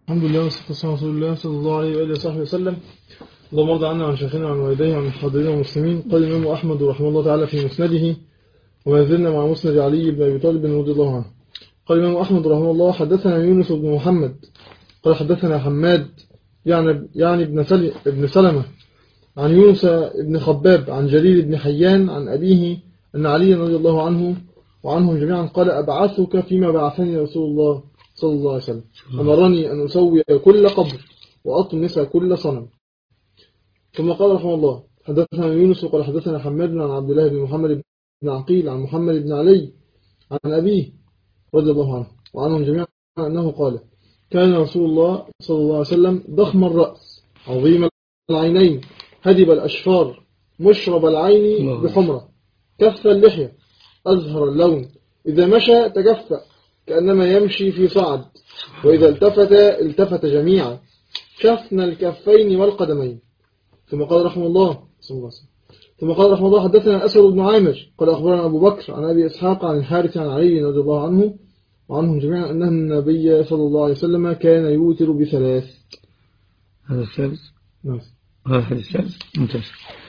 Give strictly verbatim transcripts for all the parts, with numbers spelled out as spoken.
الحمد لله والصلاة والسلام على رسول الله صلى الله عليه وآله وصحبه وسلم. اللهم ارض عنا وعن شيخنا وعن والديه وعن الحاضرين والمسلمين. قال الإمام أحمد رحمه الله تعالى في مسنده: وما زلنا مع مسند علي بن أبي طالب رضي الله عنه. قال الإمام أحمد رحمه الله: حدثنا يونس بن محمد قال حدثنا حماد يعني يعني ابن سل ابن سلمة عن يونس بن خباب عن جرير بن حيان عن أبيه أن علي رضي الله عنه وعنهم جميعا قال: أبعثك فيما بعثني رسول الله صلى الله عليه وسلم، أمرني أن أسوي كل قبر وأطمس كل صنم. ثم قال رحمه الله: حدثنا يونس قال حدثنا حماد عن عبد الله بن محمد بن عقيل عن محمد بن علي عن أبيه رضي الله عنه وعنهم جميعا أنه قال: كان رسول الله صلى الله عليه وسلم ضخم الرأس عظيم العينين هدب الأشفار مشرب العين بحمرة كف اللحية أزهر اللون، إذا مشى تكفأ كأنما يمشي في صعد، وإذا التفت التفت جميعا شفن الكفين والقدمين. ثم قال رحمه الله صلى الله عليه وسلم ثم قال رحمه الله: حدثنا أسد بن عامر قال أخبرنا أبو بكر عن أبي إسحاق عن الحارث عن علي رضي الله عنه وعنهم جميعا أن النبي صلى الله عليه وسلم كان يوتر بثلاث. هذا الثالث. نعم. هذا الحديث الثالث ممتاز.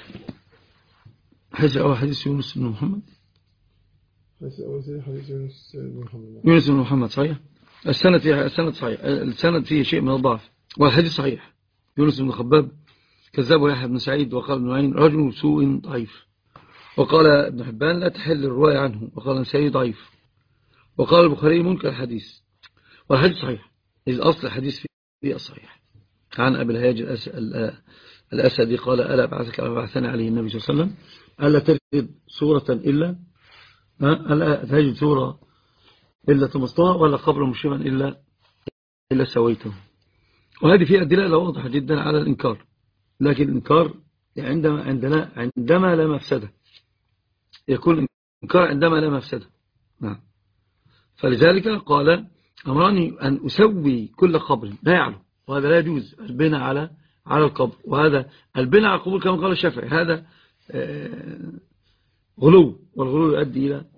حديث أول حديث يونس بن محمد. حديث أول حديث يونس بن محمد. يونس بن محمد صحيح. السند فيه السند صحيح. السند فيه شيء من الضعف والحديث صحيح. يونس بن خباب كذاب يحيى بن سعيد وقال ابن معين رجل سوء ضعيف، وقال ابن حبان لا تحل الرواية عنه، وقال سعيد ضعيف، وقال البخاري منكر الحديث، والحديث صحيح. إذ أصل الحديث فيه الصحيح. عن أبي الهياج الأسدي قال: ألا بعثك ألا بعثني عليه النبي صلى الله عليه وسلم ألا تجد سورة إلا ألا تجد سورة إلا طمستها ولا قبر مشرما إلا إلا سويته. وهذه فيها دلالة واضحة جدا على الإنكار، لكن الإنكار عندما عندنا عندما لا مفسدة، يكون الإنكار عندما لا مفسدة. نعم. فلذلك قال: أمرني أن أسوي كل قبر لا يعلو، وهذا لا يجوز البناء على على القبر، وهذا البناء على القبور كما قال الشافعي هذا غلو، والغلو يؤدي إلى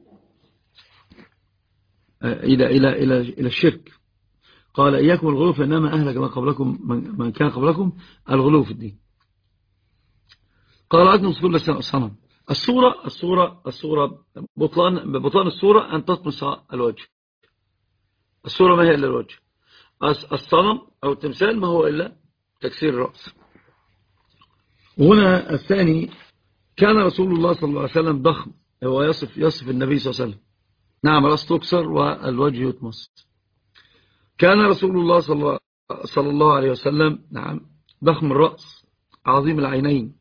إلى إلى إلى إلى الشرك. قال: إياكم الغلو فإنما أهلك ما قبلكم من كان قبلكم الغلو في الدين. قال: أطمس كل صنم. الصورة الصورة الصورة بطلان بطلان الصورة أن تطمس الوجه. الصورة ما هي إلا الوجه. الصنم أو التمثال ما هو إلا تكسير الرأس. وهنا الثاني: كان رسول الله صلى الله عليه وسلم ضخم، هو يصف يصف النبي صلى الله عليه وسلم. نعم، رأس تكسر والوجه يطمس. كان رسول الله صلى الله عليه وسلم نعم ضخم الرأس عظيم العينين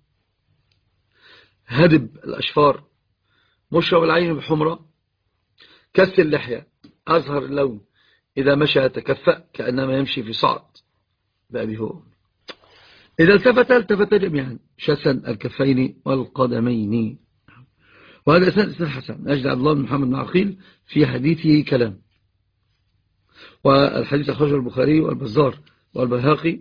هدب الأشفار مشرب العين بحمرة كث اللحية أزهر اللون، إذا مشى تكفأ كأنما يمشي في صعد بأبي هو. إذا التفت التفت جميعا شسن الكفين والقدمين. وهذا إسناد إسناد حسن. أجد عبد الله بن محمد بن عقيل في حديثه كلام، والحديث أخرجه البخاري والبزار والبيهقي.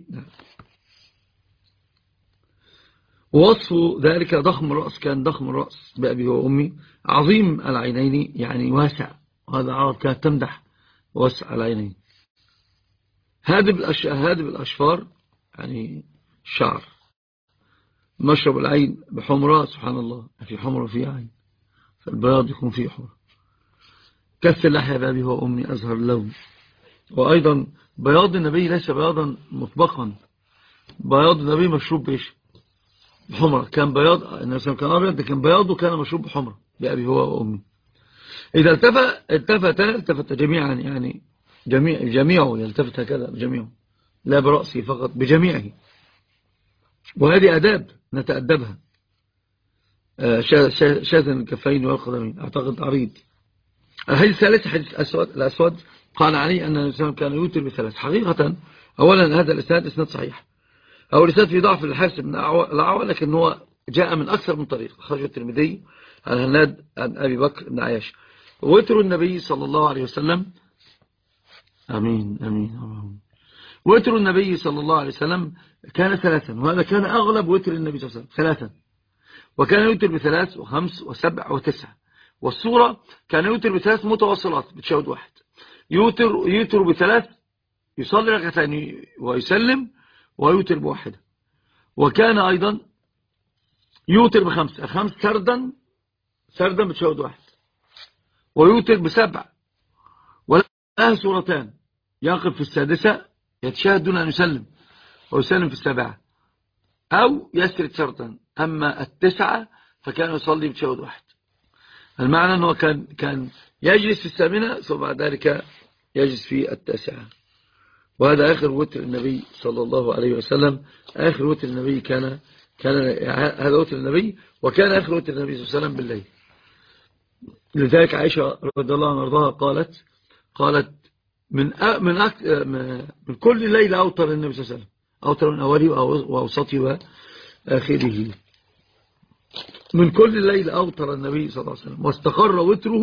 ووصف ذلك ضخم الرأس، كان ضخم الرأس بأبي وأمي عظيم العينين يعني واسع، وهذا عرض كانت تمدح واسع العينين هادب الأشفار يعني الشعر مشرب العين بحمرة. سبحان الله، في حمرة في عين، فالبياض يكون فيه حمرة. كث اللحية بأبي وأمي أزهر اللون. وأيضا بياض النبي ليس بياضا مطبقا، بياض النبي مشروب بإيش؟ بحمرة. كان بياض النبي كان أبيض، لكن بياضه كان مشروب بحمرة بأبي هو وأمي. إذا التفت التفت التفت جميعا يعني جميع جميعه يلتفت هكذا جميعه، لا برأسه فقط، بجميعه. وهذه أداب نتأدبها. شاذن الكفين والقدمين أعتقد عريض. الحديث الثالث حديث الأسود الأسود قال علي أن الإنسان كان يوتر بثلاث. حقيقة أولا هذا الإسناد إسناد صحيح، أو الإسناد في ضعف الحارث بن الأعور، لكن هو جاء من أكثر من طريق. خرج الترمذي عن هناد عن أبي بكر بن عياش. وتر النبي صلى الله عليه وسلم أمين أمين أمين وتر النبي صلى الله عليه وسلم كان ثلاثا، وهذا كان أغلب وتر النبي صلى الله عليه وسلم ثلاثا، وكان يوتر بثلاث وخمس وسبع وتسع. والصورة كان يوتر بثلاث متواصلات بتشهد واحد، يوتر يوتر بثلاث يصلي ركعتين ويسلم ويوتر بواحدة. وكان أيضا يوتر بخمسة، خمس سردا سردا بتشهد واحد، ويوتر بسبع، وله سورتان، يقف في السادسة يتشهد دون أن يسلم ويسلم في السابعة، أو يسرد سردا. أما التسعة فكان يصلي بتشهد واحد. المعنى أنه كان كان يجلس في الثامنة ثم بعد ذلك يجلس في التاسعة. وهذا آخر وتر النبي صلى الله عليه وسلم. آخر وتر النبي كان كان هذا وتر النبي، وكان آخر وتر النبي صلى الله عليه وسلم بالليل. لذلك عائشة رضي الله عنها وارضاها قالت قالت من من من كل ليلة أوتر النبي صلى الله عليه وسلم، أوتر من أوله وأوسطه وآخره. من كل ليلة أوتر النبي صلى الله عليه وسلم، واستقر وتره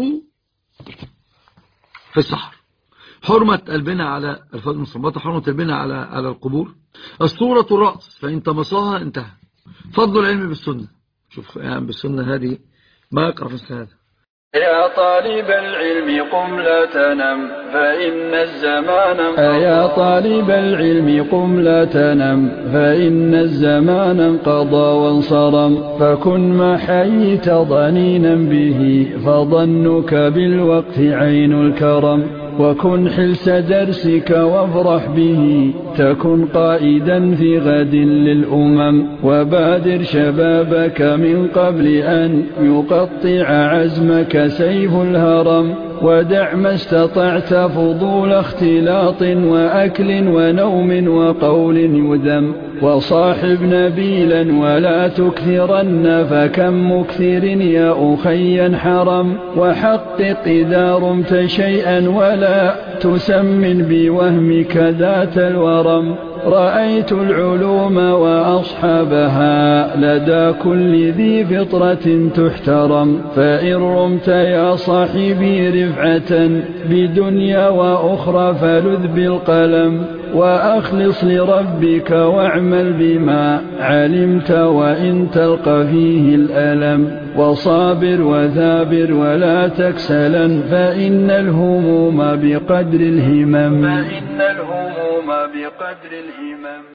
في السحر. حرمة البناء على الفضل المصمتة، حرمة البناء على على القبور. الصورة الرأس فإن تمصاها انتهى. فضل العلم بالسنة، شوف يعني بالسنة هذه ما يقع في السنة. يا طالب العلم قم لا تنم فإن الزمان انقضى. يا طالب العلم قم لا تنم فإن الزمان انقضى وانصرم. فكن ما حييت ضنينا به فظنك بالوقت عين الكرم. وكن حلس درسك وافرح به تكن قائدا في غد للأمم. وبادر شبابك من قبل أن يقطع عزمك سيف الهرم. ودع ما استطعت فضول اختلاط وأكل ونوم وقول يذم. وصاحب نبيلا ولا تكثرن فكم مكثر يا أخي حرم. وحقق إذا رمت شيئا ولا تسمن بوهمك ذات الورم. رأيت العلوم وأصحابها لدى كل ذي فطرة تحترم. فإن رمت يا صاحبي رفعة بدنيا وأخرى فلذ بالقلم. وأخلص لربك واعمل بما علمت وإن تلقى فيه الألم. وصابر وثابر ولا تكسلا فإن الهموم بقدر الهمم. فإن الهموم بقدر الهمم.